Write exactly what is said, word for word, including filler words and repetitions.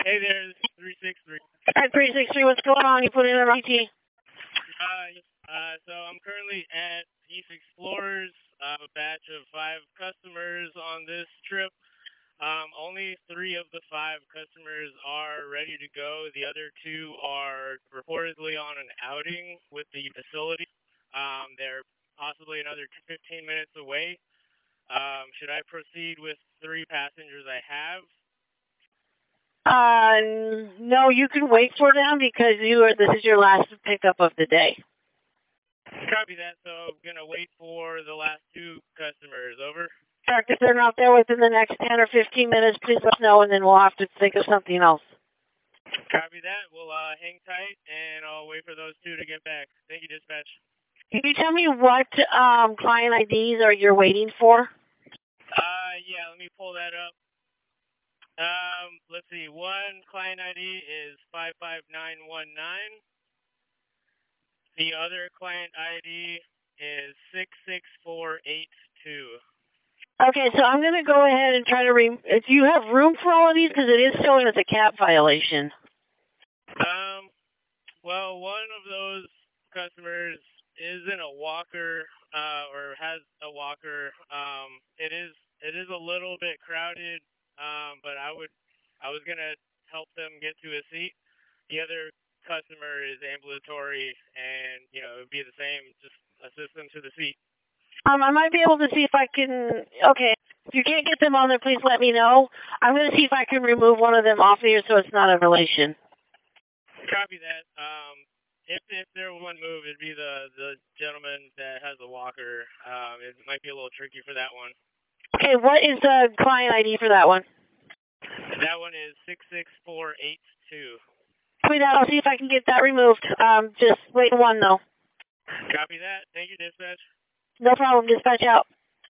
Hey there, this is three six three. Alright, three six three, what's going on? You put in an I T. Uh, uh, so I'm currently at East Explorers. I have a batch of five customers on this trip. Um, only three of the five customers are ready to go. The other two are reportedly on an outing with the facility. Um, they're possibly another fifteen minutes away. Um, should I proceed with three passengers I have? Uh, no, you can wait for them because you are. This is your last pickup of the day. Copy that. So I'm gonna wait for the last two customers. Over. Correct. If they're not there within the next ten or fifteen minutes, please let us know, and then we'll have to think of something else. Copy that. We'll uh, hang tight, and I'll wait for those two to get back. Thank you, dispatch. Can you tell me what um, client I Ds are you waiting for? Uh, yeah. Let me pull that up. Um, let's see. One client I D is five five nine one nine. The other client I D is six six four eight two. Okay, so I'm going to go ahead and try to re- do you have room for all of these? Because it is showing as a cap violation. Um, well, one of those customers is in a walker, uh, or has a walker. Um, it is, it is a little bit crowded, um, but I would, I was going to help them get to a seat. The other customer is ambulatory, and, you know, it would be the same, just assist them to the seat. Um, I might be able to see if I can, okay, if you can't get them on there, please let me know. I'm going to see if I can remove one of them off here so it's not a relation. Copy that. Um, if if there were one move, it'd be the, the gentleman that has the walker. Um, it might be a little tricky for that one. Okay, what is the client I D for that one? That one is six six four eight two. Copy that. I'll see if I can get that removed. Um, just wait one, though. Copy that. Thank you, dispatch. No problem. Dispatch out.